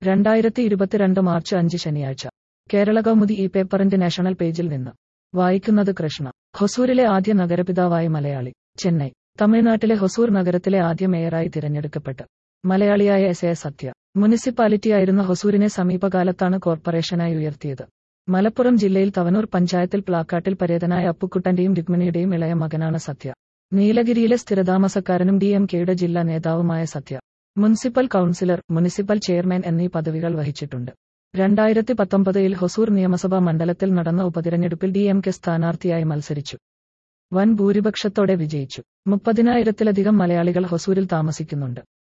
2022 March 5 ശനിയാഴ്ച. കേരളകൗമുദി ഈ പേപ്പറിന്റെ നാഷണൽ പേജിൽ നിന്ന് വായിക്കുന്നത് കൃഷ്ണ. ഹൊസൂരിലെ ആദ്യ നഗരപിതാവായി മലയാളി. ചെന്നൈ. തമിഴ്നാട്ടിലെ ഹൊസൂർ നഗരത്തിലെ ആദ്യ മേയറായി തിരഞ്ഞെടുക്കപ്പെട്ട് മലയാളിയായ എസ്. എ. സത്യ. മുനിസിപ്പാലിറ്റിയായിരുന്ന ഹൊസൂരിനെ സമീപകാലത്താണ് കോർപ്പറേഷനായി ഉയർത്തിയത്. മലപ്പുറം ജില്ലയിൽ തവനൂർ പഞ്ചായത്തിൽ പ്ലാക്കാട്ടിൽ പരേതനായ അപ്പുക്കുട്ടന്റെയും രുക്മിണിയുടെയും ഇളയ മകനാണ് സത്യ. നീലഗിരിയിലെ സ്ഥിരതാമസക്കാരനും DMKയുടെ ജില്ലാ നേതാവുമായ Sathya municipal councillor, municipal chairman എന്നീ പദവികൾ വഹിച്ചിട്ടുണ്ട്. 2019-ൽ ഹൊസൂർ നിയമസഭാ മണ്ഡലത്തിൽ നടന്ന ഉപതിരഞ്ഞെടുപ്പിൽ DMK സ്ഥാനാർത്ഥിയായി മത്സരിച്ചു. വൻ ഭൂരിപക്ഷത്തോടെ വിജയിച്ചു. 30,000-ത്തിലധികം മലയാളികൾ ഹൊസൂരിൽ താമസിക്കുന്നുണ്ട്.